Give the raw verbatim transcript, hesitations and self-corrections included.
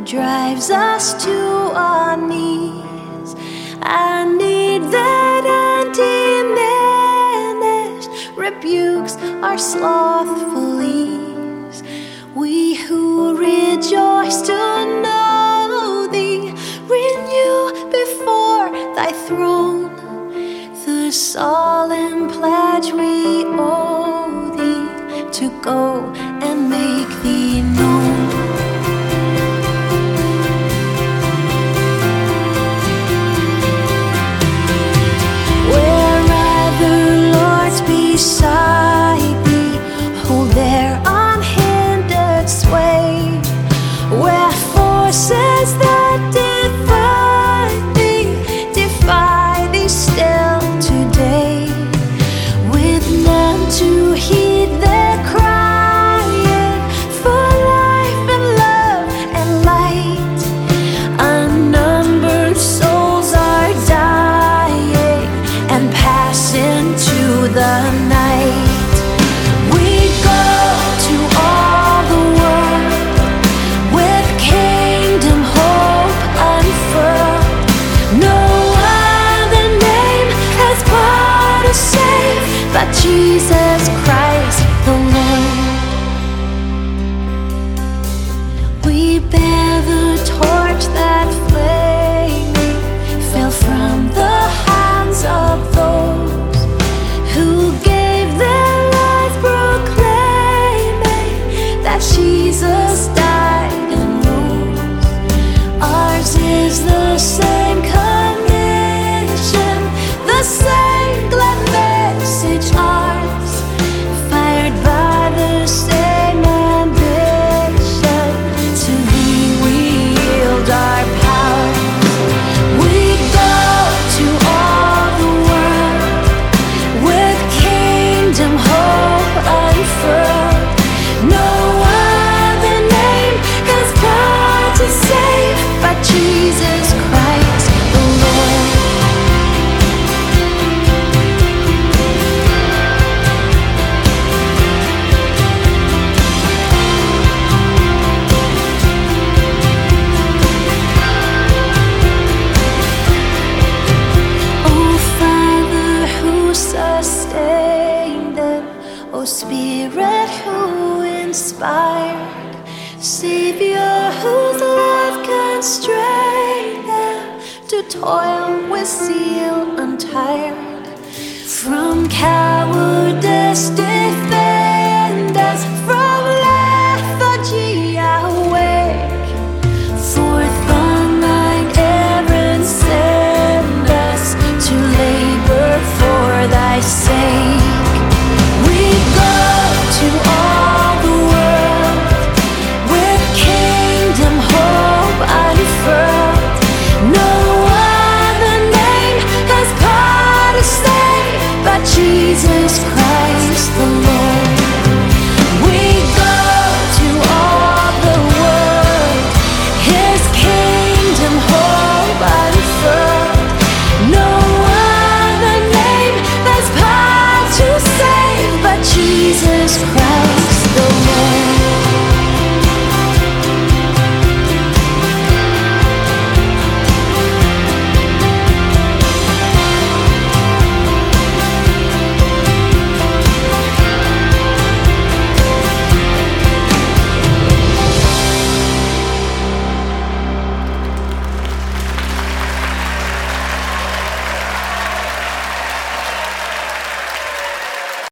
drives us to our knees. I need that undiminished rebukes our slothful ease. We who rejoice to know thee, renew before thy throne the solemn pledge we owe thee, to go and make thee known. Beside thee, hold their unhindered sway, where forces that defy thee, defy thee still today, with none to heed their crying for life and love and light. Unnumbered souls are dying and passing to the night. We go to all the world with kingdom hope unfurled. No other name has power to save but Jesus Christ the Lord. We bear the torch that flaming fell from the hands of those who gave their life proclaiming that Jesus died and rose. Ours is the same commission, the same glad message ours, fired by the same ambition. To thee we yield our power. We go to all the world with kingdom hope unfurled. No other name has power to save but Jesus Christ the Lord. Oh Father, who sustained them, O Spirit who inspired, Savior whose love constrained them to toil with zeal untired. From cowardice defend